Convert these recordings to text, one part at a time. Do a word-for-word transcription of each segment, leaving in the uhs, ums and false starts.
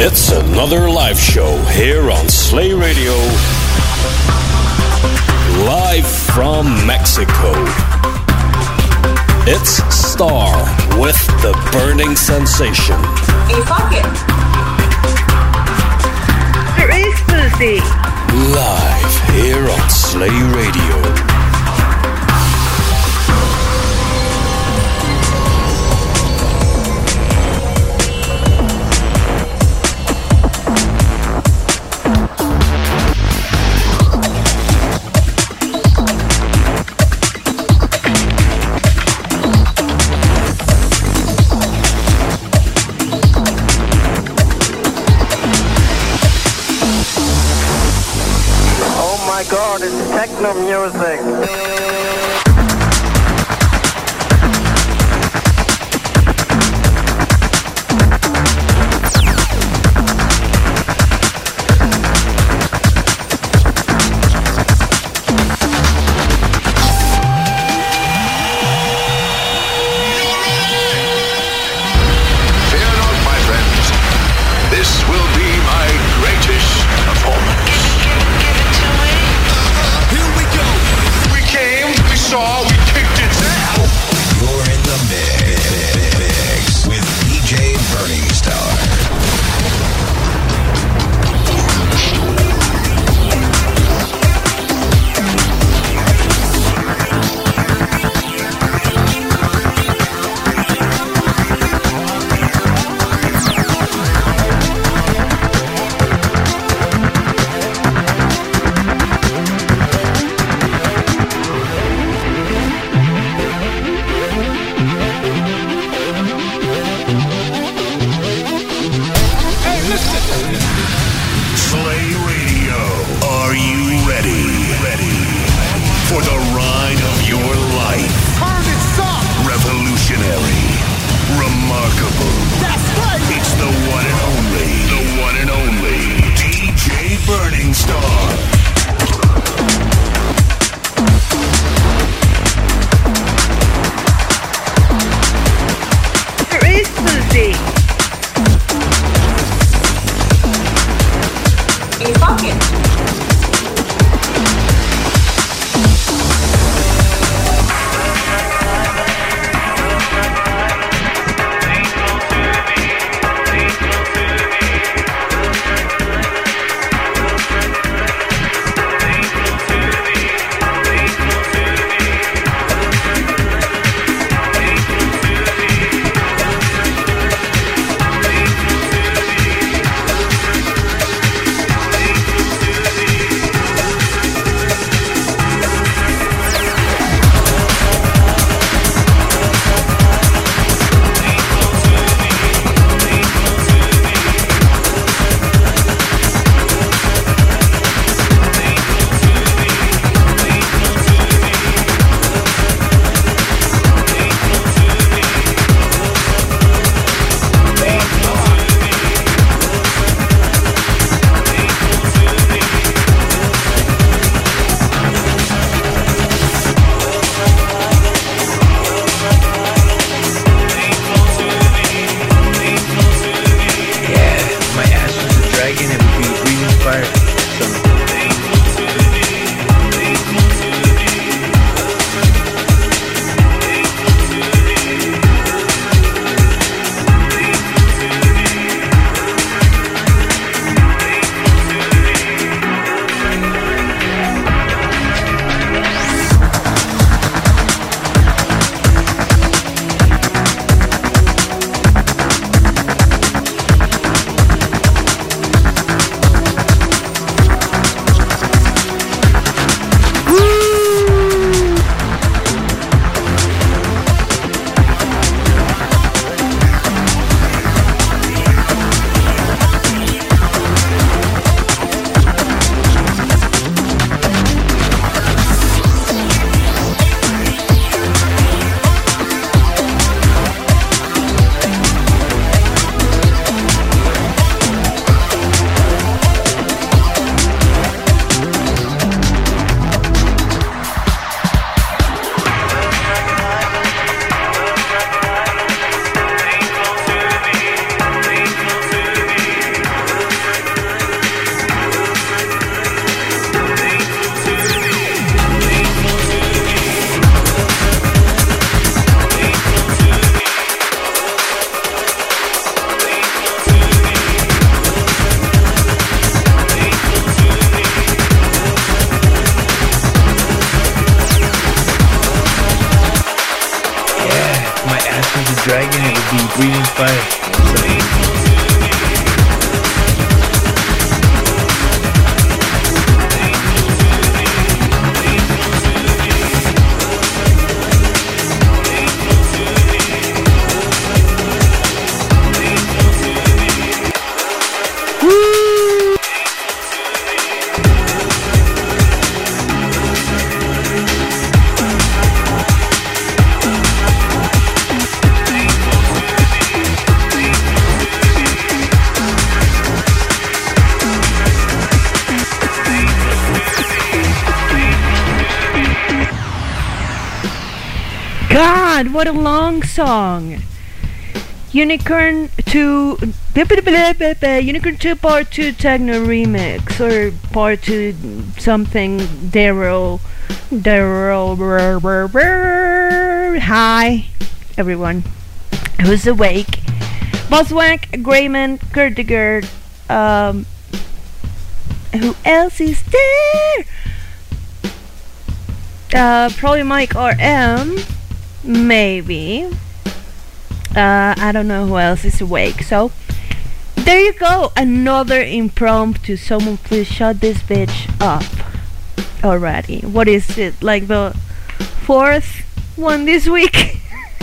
It's another live show here on Slay Radio, live from Mexico. It's Star with the Burning Sensation. Hey, fuck it. There is Susie. Live here on Slay Radio. God, it's techno music. Here we go. We came be breathing fire. God, what a long song. Unicorn two Unicorn two Part two Techno Remix, or Part two something Daryl Daryl Hi everyone who's awake. Boswack, Grayman, Kurtigerd, um who else is there? Uh probably Mike R M. Maybe. Uh, I don't know who else is awake. So, there you go. Another impromptu. Someone please shut this bitch up already. What is it? Like the fourth one this week?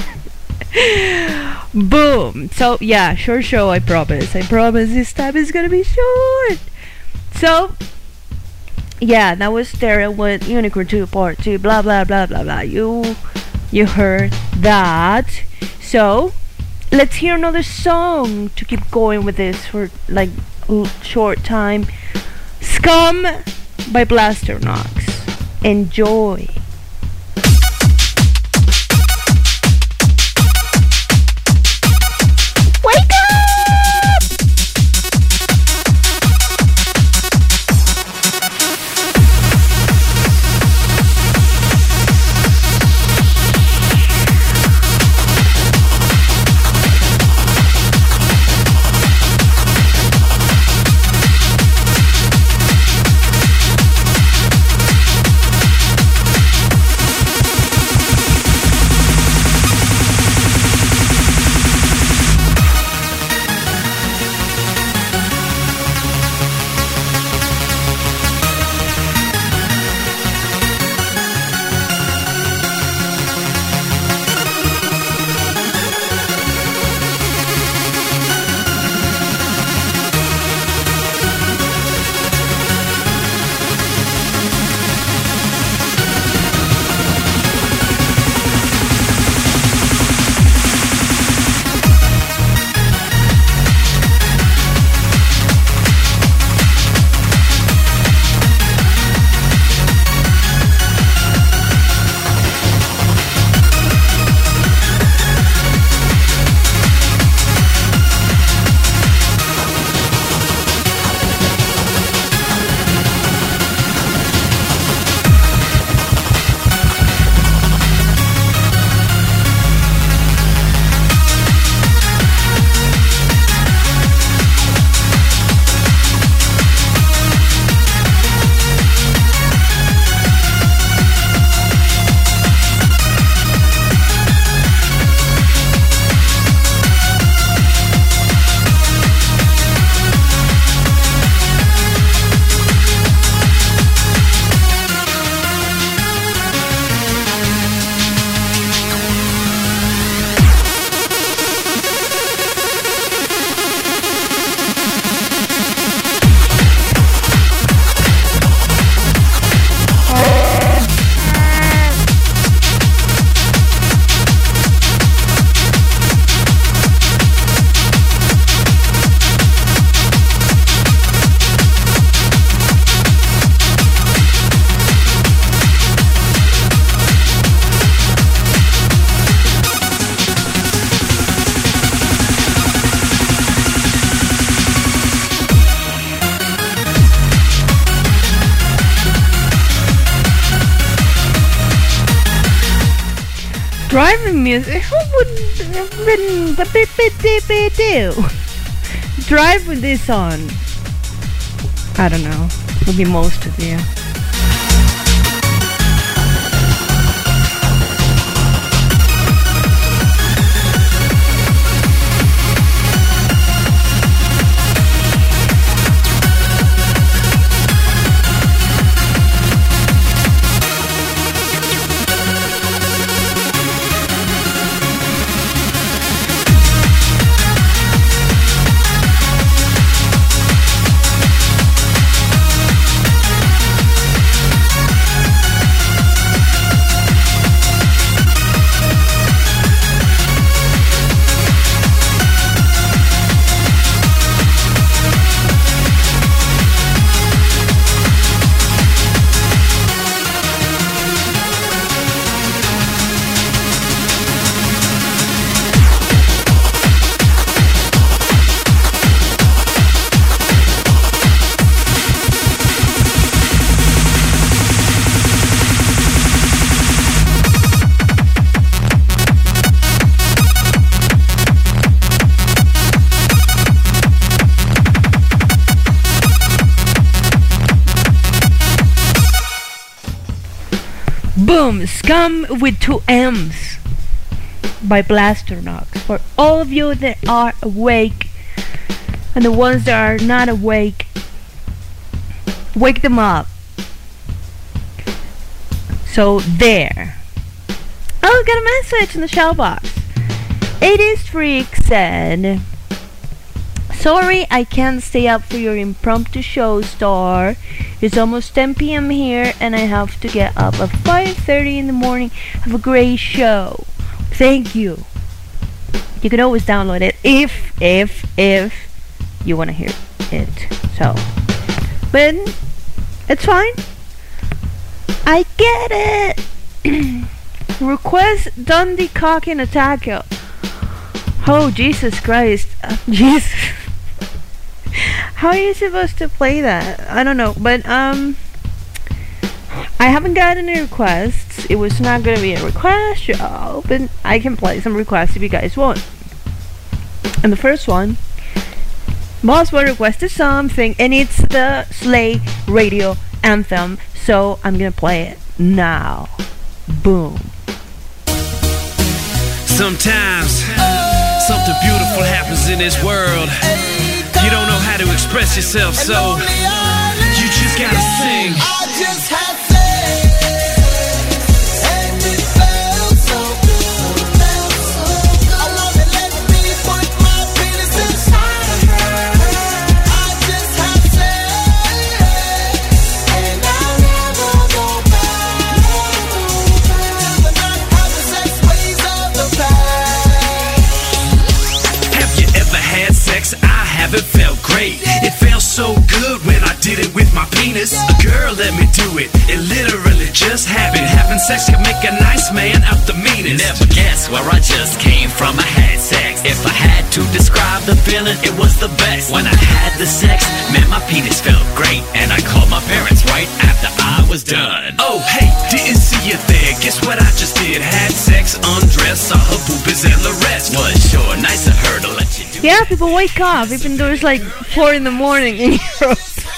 Boom. So, yeah, short show, I promise. I promise this time is gonna be short. So, yeah, that was Daryl with Unicorn two Part two. Blah, blah, blah, blah, blah. You... You heard that. So, let's hear another song to keep going with this for like a short time. Scum by Blasternox. Enjoy. Wake up! Driving music? Who would have written the bit bit bit bit do? Drive with this on. I don't know. Would be most of you. Boom! Scum with two M's by Blasternox. For all of you that are awake and the ones that are not awake, wake them up. So there. Oh, got a message in the shout box. eighties Freak said, sorry I can't stay up for your impromptu show, Star. It's almost ten p.m. here and I have to get up at five thirty in the morning. Have a great show. Thank you. You can always download it if, if, if you want to hear it. So, but it's fine. I get it. Request Dundee Cock and Attack. Oh, Jesus Christ. Uh, Jesus. How are you supposed to play that? I don't know. But, um, I haven't gotten any requests. It was not going to be a request show, but I can play some requests if you guys want. And the first one, Mossboy requested something, and it's the Slay Radio Anthem. So I'm going to play it now. Boom. Sometimes something beautiful happens in this world. You don't know how to express yourself, so you just gotta sing. I just had sex, and it felt so good, felt so good. I love it, let me put my penis inside of her. I just had sex, and I'll never go back. Till the night have the sex ways of the past. Have you ever had sex? I haven't. Felt great. It felt so good when I did it with my penis. A girl let me do it. It literally just happened. Having sex can make a nice man out the meanest. Never guess where I just came from. I had sex. If I had to describe the feeling, it was the best. When I had the sex, man, my penis felt great. And I called my parents right after I was done. Oh, hey, didn't see you there. Guess what I just did? Had sex, undressed, saw her boobies and the rest. Was sure nice of her to let you do. Yeah, people wake up even though it's like four in the morning in Europe.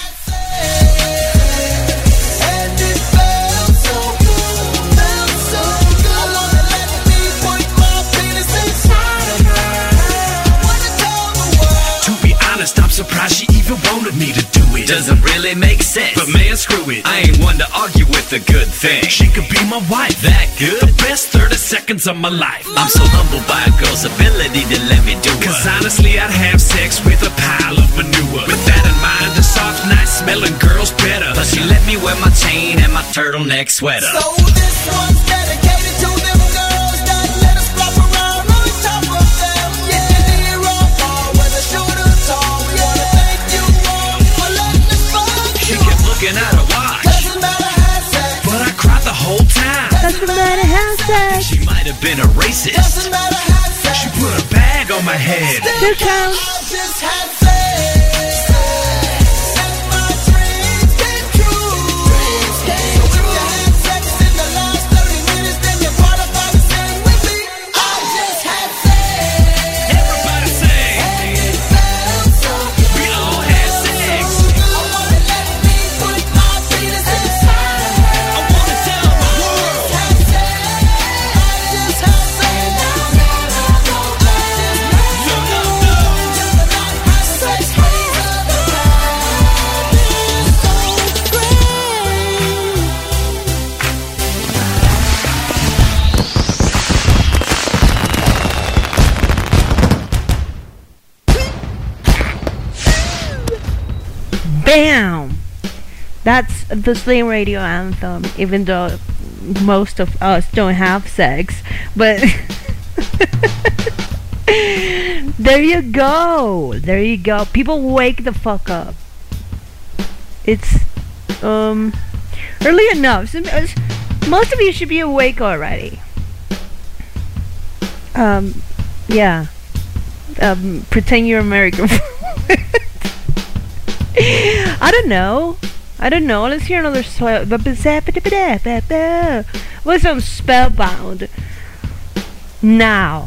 I'm surprised she even wanted me to do it. Doesn't really make sense, but man, screw it. I ain't one to argue with a good thing. She could be my wife. That good? The best thirty seconds of my life. I'm so humbled by a girl's ability to let me do it. Cause honestly, I'd have sex with a pile of manure. With that in mind, a soft, nice smelling girl's better. Plus she let me wear my chain and my turtleneck sweater. So this one's dedicated to them girls that let us flop around on top of them. Yeah, they roll far, whether short or tall. We wanna thank you all for letting us fuck She you. kept looking at her watch, Doesn't matter how sex, but I cried the whole time. Doesn't matter how sex. She might have been a racist. doesn't matter how sex. She put a bag on my head. Still counts. I just had sex, and my dreams came true. So if you had sex in the last thirty minutes, then you qualify to sing with me. I just had sex, Everybody sing. and it felt so good. We all had sex. I wanna let me put my penis inside of her. I wanna tell the world. I just had sex, I just had sex, and I'll never go back. No, no, no. Till the night has sex ways of the past. So great. Bam! That's the Slay Radio Anthem, even though most of us don't have sex. But there you go. There you go. People wake the fuck up. It's um early enough. So, uh, most of you should be awake already. Um yeah. Um pretend you're American. I don't know. I don't know. Let's hear another song. What's on Spellbound? Now.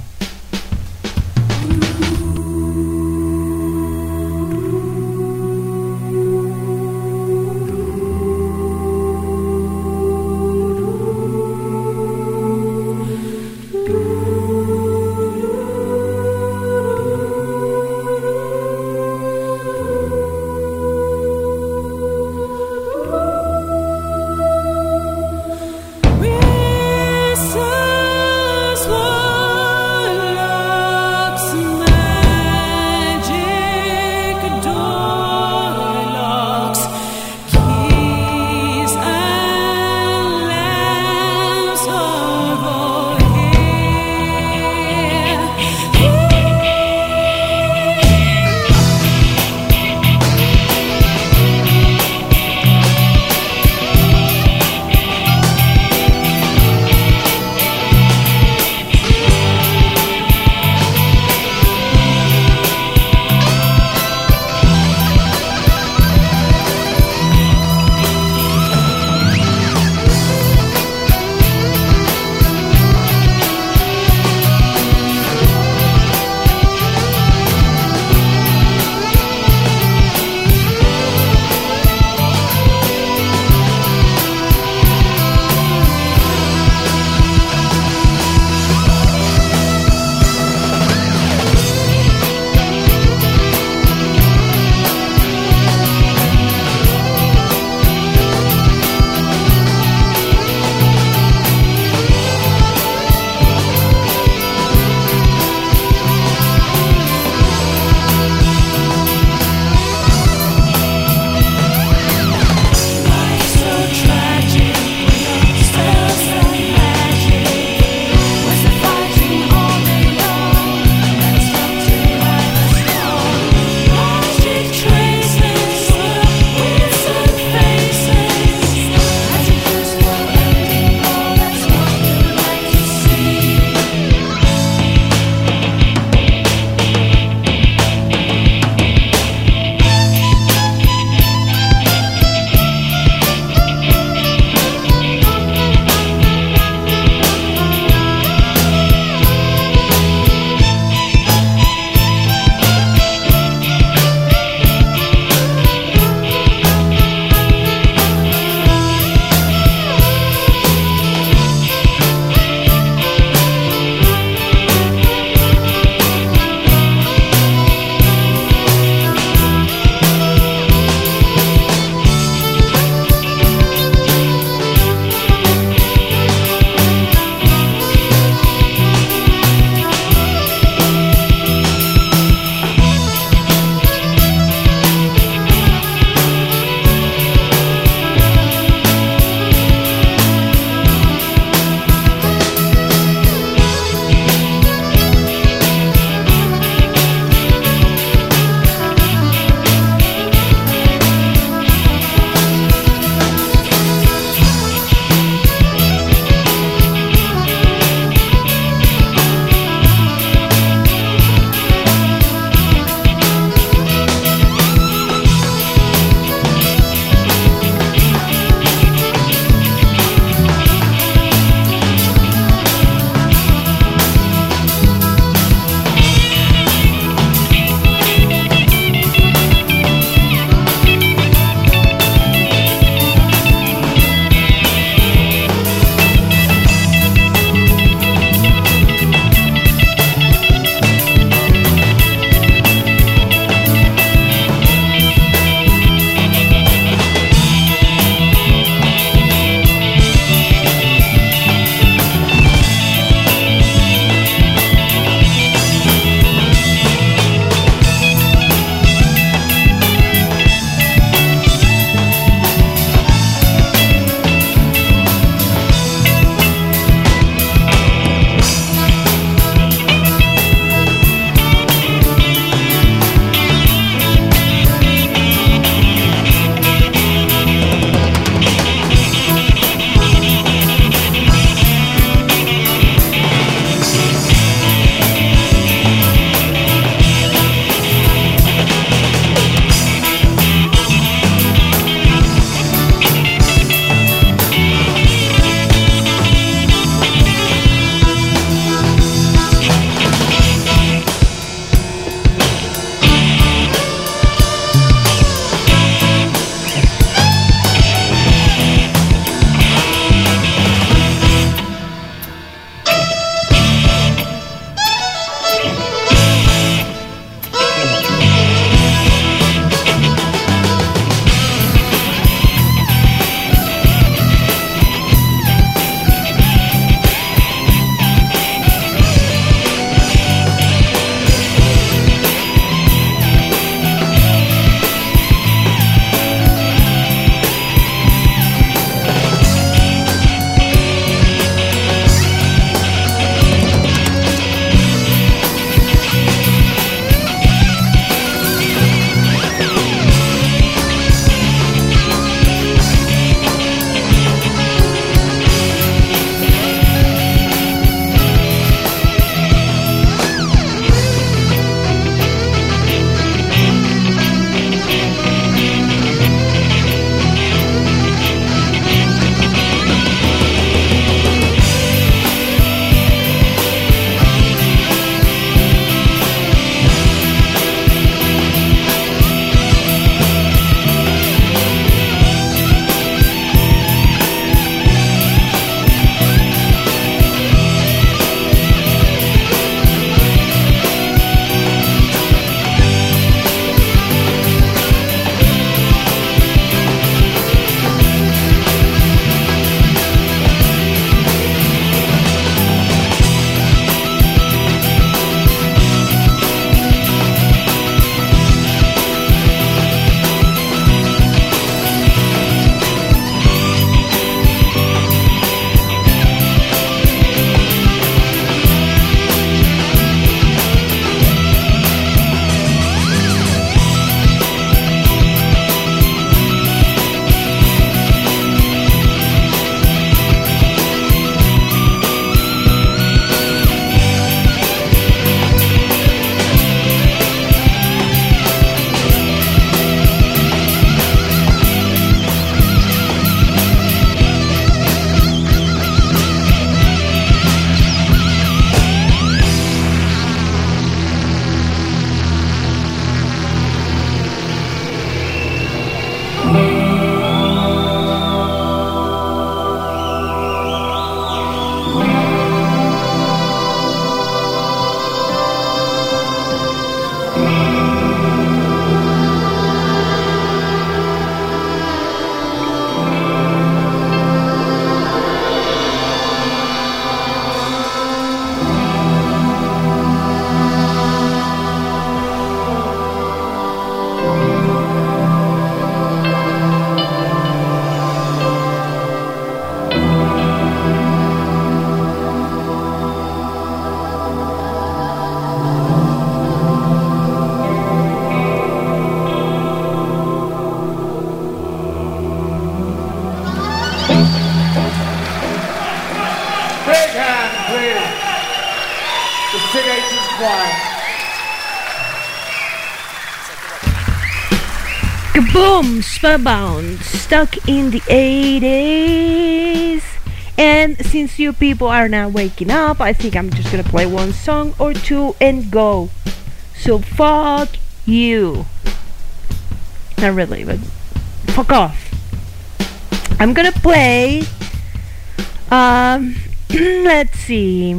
Kaboom! Spellbound, stuck in the eighties. And since you people are now waking up, I think I'm just gonna play one song or two and go. So fuck you. Not really, but fuck off. I'm gonna play. Um, let's see.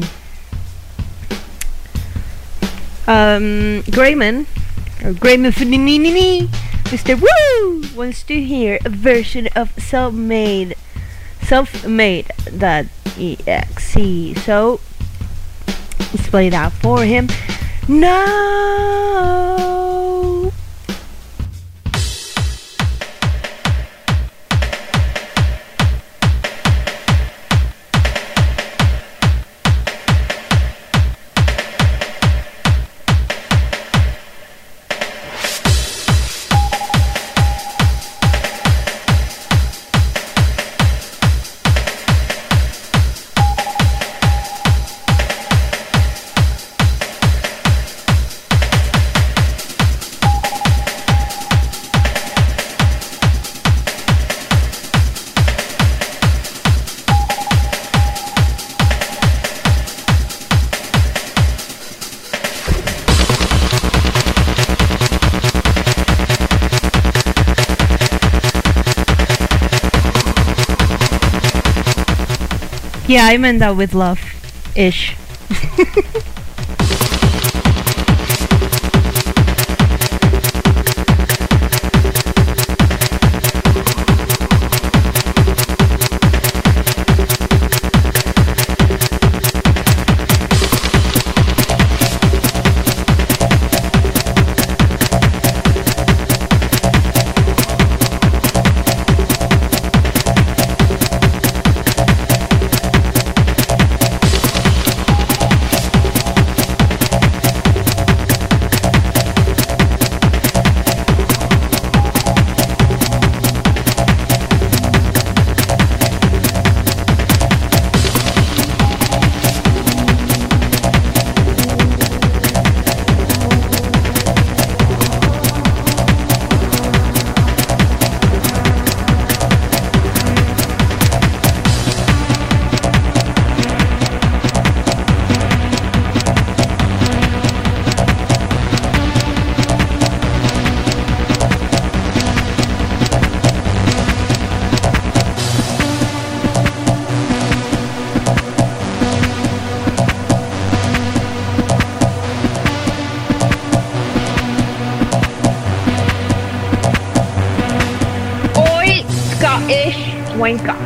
Um, Grayman or Grayman Fninini, Mister Woo wants to hear a version of Self-Made, Self-Made dot E X E. So let's play that for him. No. Yeah, I meant that with love, ish. Cuenca.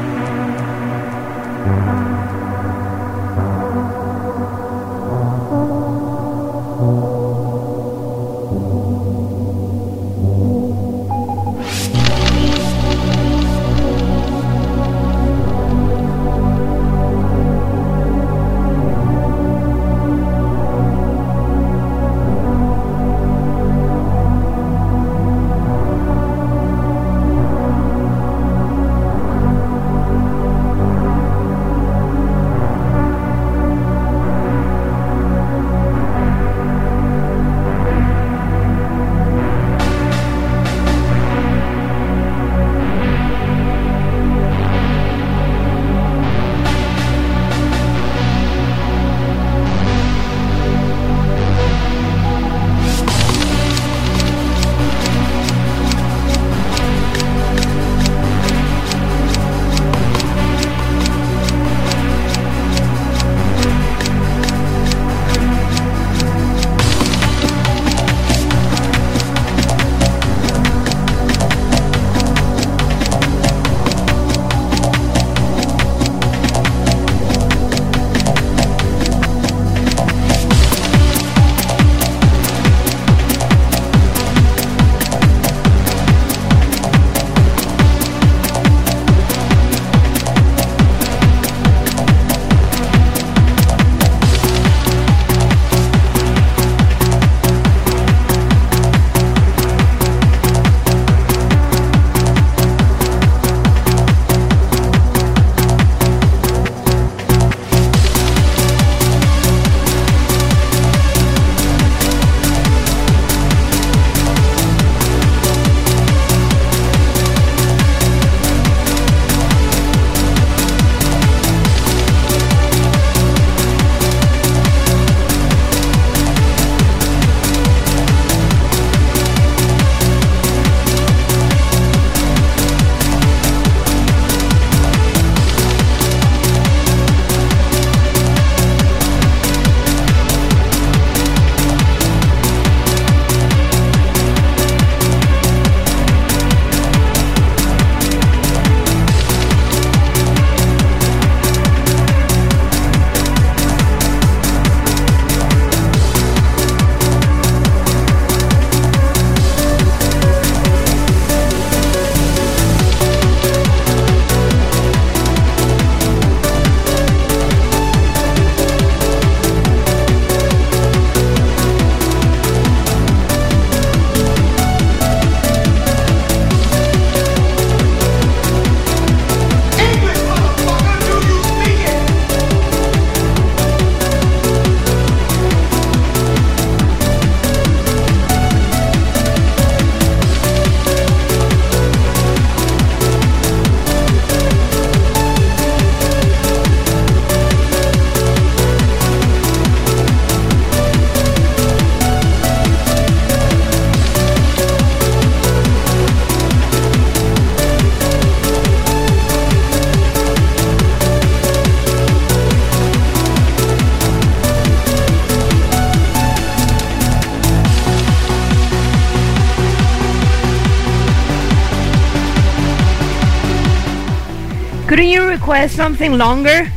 Couldn't you request something longer?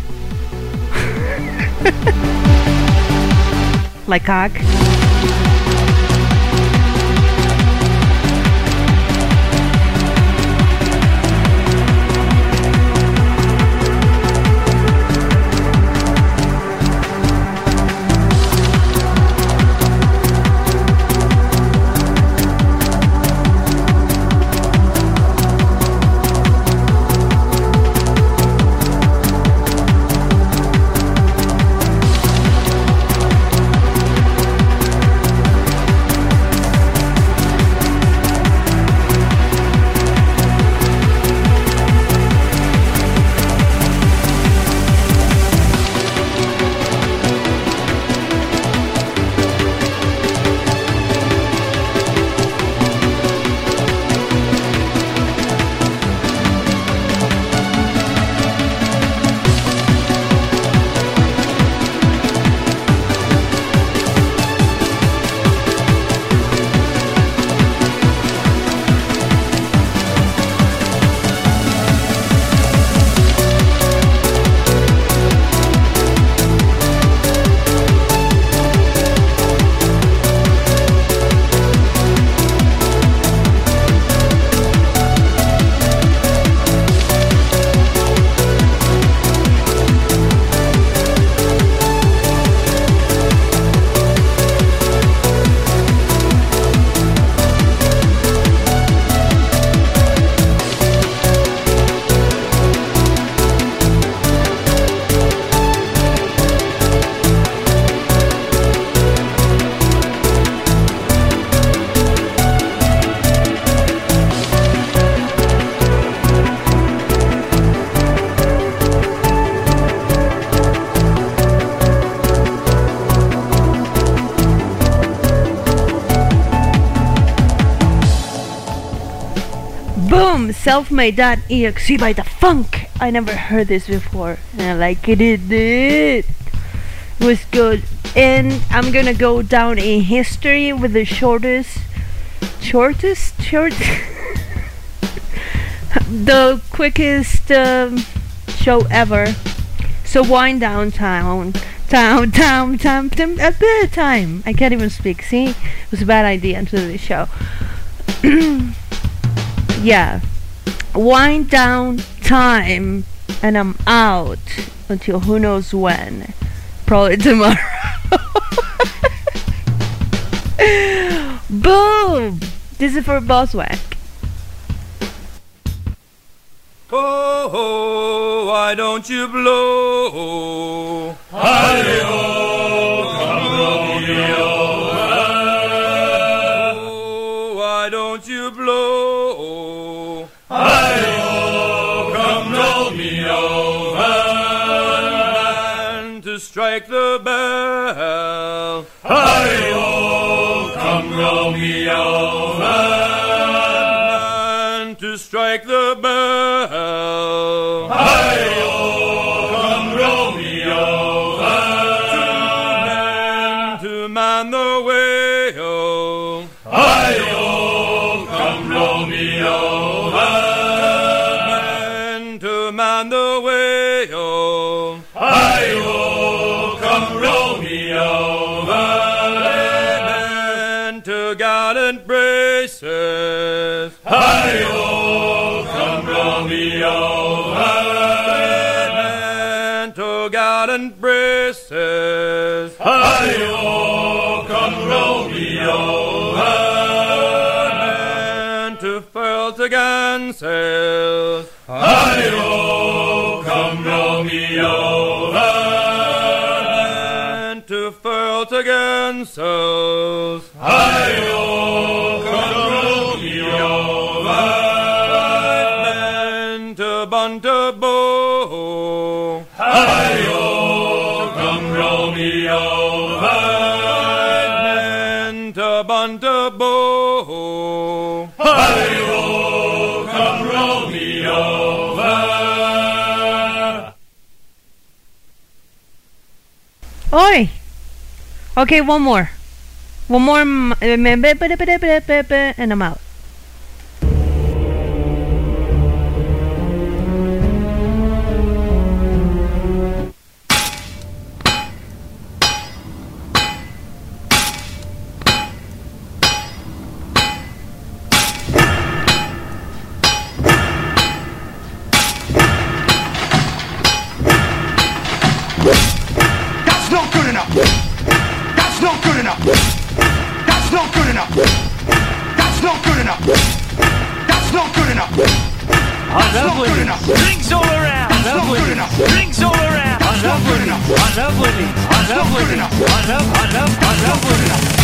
Like cock? Boom! Selfmade.exe by The Funk. I never heard this before, and I like it. It did. It was good. And I'm gonna go down in history with the shortest, shortest, short, the quickest um, show ever. So wind down town, town, town, town, town, a bit of time. I can't even speak. See, it was a bad idea to do this show. Yeah, wind down time, and I'm out until who knows when. Probably tomorrow. Boom! This is for Boswack. Oh, why don't you blow? Hi-yo, come Romeo. Oh, why don't you blow? Hi-yo, come Romeo. And to strike the bell. Hi-yo, come Romeo. To strike the bell. Hi-yo, come Romeo. To man, to man the whale. Hi-yo, come Romeo. Man, to man the whale. Hi-yo, come Romeo. Man, to gallant braces. Hi-yo, come Romeo. Man to gallant braces. Hi-yo, come Romeo. Man to furl to gansails. Hi-yo, come Romeo. Man to furl to gansails. Hi-yo, come Romeo. To bow. Hi-yo, come Romeo. Men to bunta bow. Hi-yo, come Romeo. Oi! Okay, one more. One more, m- and I'm out. What's up with it? What's up with it? What's up? What's up? What's up with it?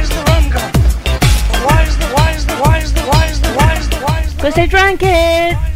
Cause I drank it.